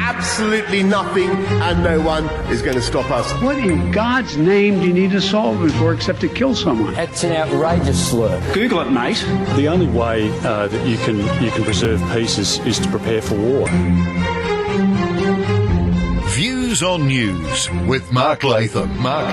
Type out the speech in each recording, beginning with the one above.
absolutely nothing, and no one is going to stop us. What in God's name do you need a solvent for except to kill someone? That's an outrageous slur. Google it, mate. The only way that you can preserve peace is to prepare for war. Views on News with Mark Latham.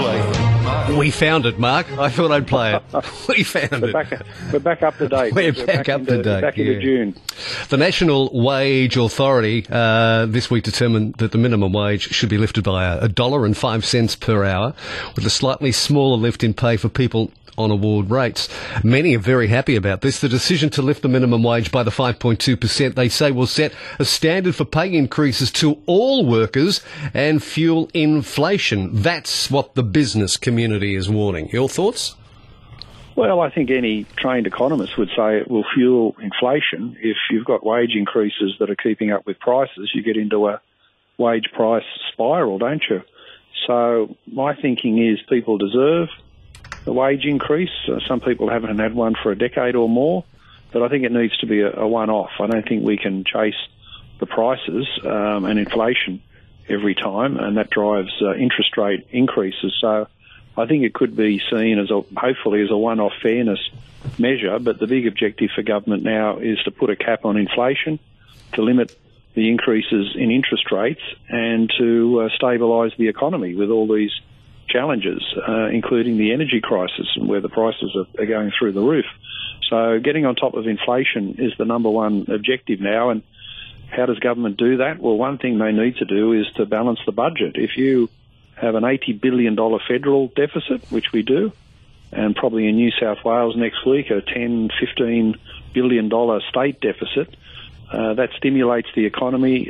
We found it, Mark. I thought I'd play it. We found it. We're back up to date. We're back up to date. Back into June. The National Wage Authority this week determined that the minimum wage should be lifted by $1.05 per hour, with a slightly smaller lift in pay for people on award rates. Many are very happy about this. The decision to lift the minimum wage by the 5.2%, they say, will set a standard for pay increases to all workers and fuel inflation. That's what the business community is warning. Your thoughts? Well, I think any trained economist would say it will fuel inflation. If you've got wage increases that are keeping up with prices, you get into a wage price spiral, don't you? So my thinking is people deserve the wage increase. Some people haven't had one for a decade or more, but I think it needs to be a one-off. I don't think we can chase the prices and inflation every time, and that drives interest rate increases. So I think it could be seen as hopefully as a one-off fairness measure, but the big objective for government now is to put a cap on inflation, to limit the increases in interest rates, and to stabilise the economy with all these challenges, including the energy crisis, where the prices are going through the roof. So getting on top of inflation is the number one objective now. And how does government do that? Well, one thing they need to do is to balance the budget. If you have an $80 billion federal deficit, which we do, and probably in New South Wales next week a $10, $15 billion state deficit, that stimulates the economy,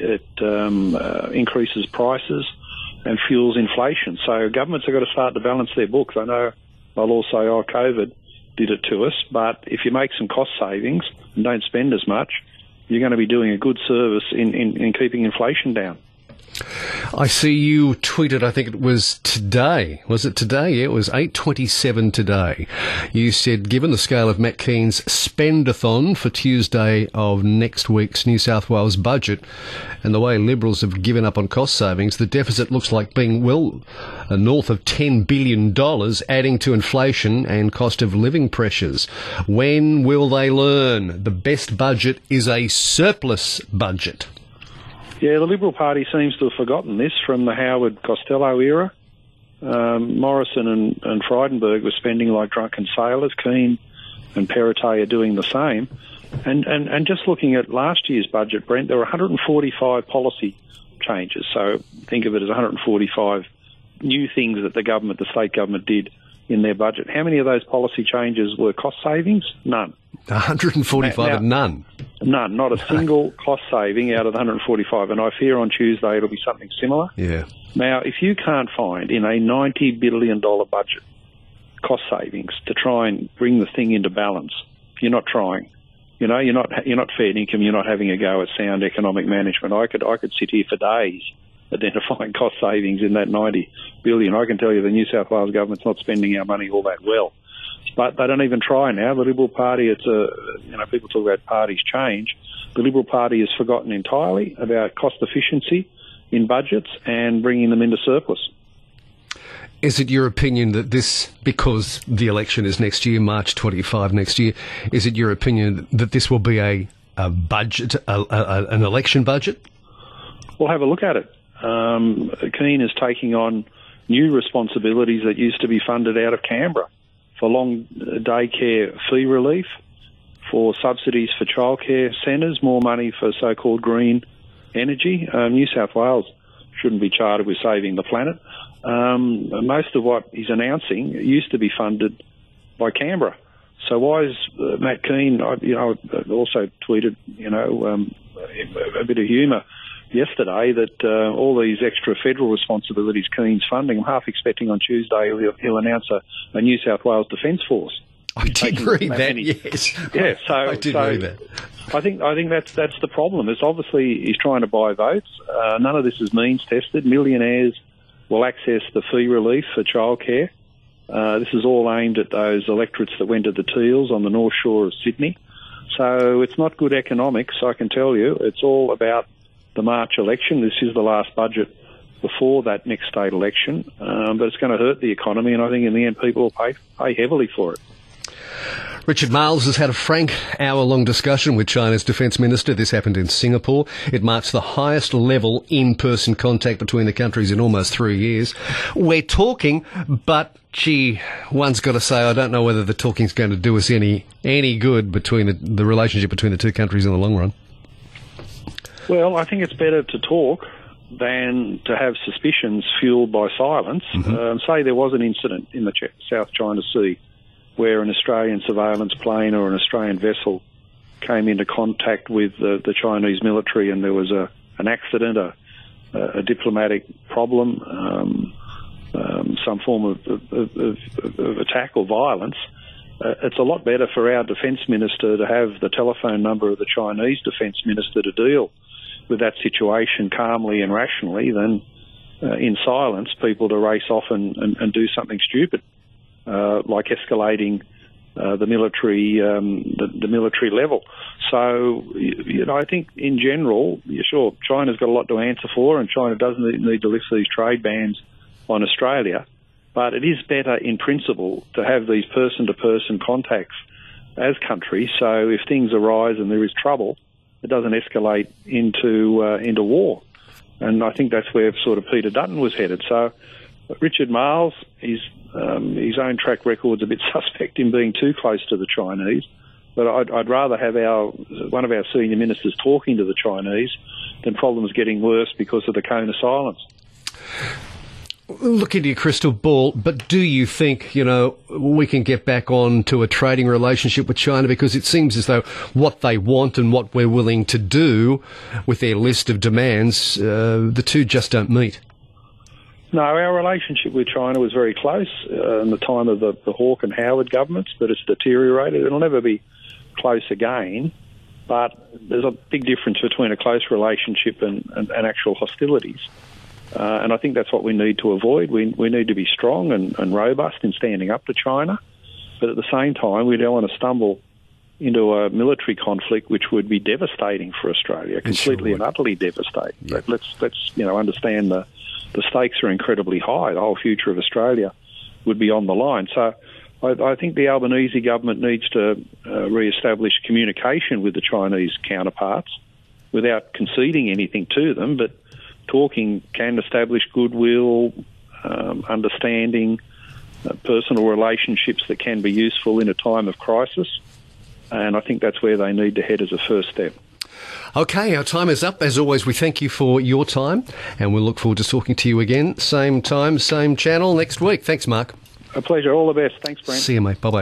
it increases prices and fuels inflation. So governments have got to start to balance their books. I know they'll all say, oh, COVID did it to us, but if you make some cost savings and don't spend as much, you're going to be doing a good service in keeping inflation down. I see you tweeted, I think it was today. Was it today? Yeah, it was 8:27 today. You said, given the scale of Matt Kean's spend-a-thon for Tuesday of next week's New South Wales budget and the way Liberals have given up on cost savings, the deficit looks like being well north of $10 billion, adding to inflation and cost of living pressures. When will they learn? The best budget is a surplus budget. Yeah, the Liberal Party seems to have forgotten this from the Howard Costello era. Morrison and Frydenberg were spending like drunken sailors. Keane and Perrottet are doing the same. And just looking at last year's budget, Brent, there were 145 policy changes. So think of it as 145 new things that the state government did in their budget. How many of those policy changes were cost savings? None. 145 and none? None, not a single cost saving out of the 145, and I fear on Tuesday it'll be something similar. Yeah. Now, if you can't find in a $90 billion budget cost savings to try and bring the thing into balance, you're not trying. You know, you're not fair income, you're not having a go at sound economic management. I could sit here for days identifying cost savings in that $90 billion. I can tell you the New South Wales government's not spending our money all that well. But they don't even try now. The Liberal Party, people talk about parties change. The Liberal Party has forgotten entirely about cost efficiency in budgets and bringing them into surplus. Is it your opinion that this, because the election is next year, March 25 next year, is it your opinion that this will be a budget, an election budget? We'll have a look at it. Keane is taking on new responsibilities that used to be funded out of Canberra, for long daycare fee relief, for subsidies for childcare centres, more money for so-called green energy. New South Wales shouldn't be chartered with saving the planet. Most of what he's announcing used to be funded by Canberra. So why is Matt Keane, I also tweeted, a bit of humour yesterday that all these extra federal responsibilities Keane's funding, I'm half expecting on Tuesday he'll announce a New South Wales Defence Force. I did read that, yes. Yeah, so I did read that. I think that's the problem. It's obviously he's trying to buy votes. None of this is means tested. Millionaires will access the fee relief for childcare. This is all aimed at those electorates that went to the Teals on the North Shore of Sydney. So it's not good economics, I can tell you. It's all about the March election. This is the last budget before that next state election, but it's going to hurt the economy, and I think in the end people will pay heavily for it. Richard Marles has had a frank hour-long discussion with China's Defence Minister. This happened in Singapore. It marks the highest level in-person contact between the countries in almost 3 years. We're talking, but gee, one's got to say, I don't know whether the talking's going to do us any good between the relationship between the two countries in the long run. Well, I think it's better to talk than to have suspicions fueled by silence. Say there was an incident in the South China Sea where an Australian surveillance plane or an Australian vessel came into contact with the Chinese military, and there was an accident, a diplomatic problem, some form of attack or violence. It's a lot better for our defence minister to have the telephone number of the Chinese defence minister to deal with that situation calmly and rationally than in silence people to race off and do something stupid. Like escalating the military level. So, I think in general, sure, China's got a lot to answer for, and China does need to lift these trade bans on Australia, but it is better in principle to have these person-to-person contacts as countries, so if things arise and there is trouble, it doesn't escalate into war. And I think that's where sort of Peter Dutton was headed. So Richard Marles, his own track record's a bit suspect in being too close to the Chinese, but I'd rather have one of our senior ministers talking to the Chinese than problems getting worse because of the cone of silence. Look into your crystal ball, but do you think, we can get back on to a trading relationship with China? Because it seems as though what they want and what we're willing to do with their list of demands, the two just don't meet. No, our relationship with China was very close in the time of the Hawke and Howard governments, but it's deteriorated. It'll never be close again, but there's a big difference between a close relationship and actual hostilities. And I think that's what we need to avoid. We need to be strong and robust in standing up to China, but at the same time, we don't want to stumble into a military conflict which would be devastating for Australia, completely and utterly devastating. Yep. Let's understand the stakes are incredibly high. The whole future of Australia would be on the line. So I think the Albanese government needs to re-establish communication with the Chinese counterparts without conceding anything to them, but talking can establish goodwill, understanding, personal relationships that can be useful in a time of crisis. And I think that's where they need to head as a first step. Okay, our time is up. As always, we thank you for your time, and we'll look forward to talking to you again. Same time, same channel next week. Thanks, Mark. A pleasure. All the best. Thanks, Brent. See you, mate. Bye-bye.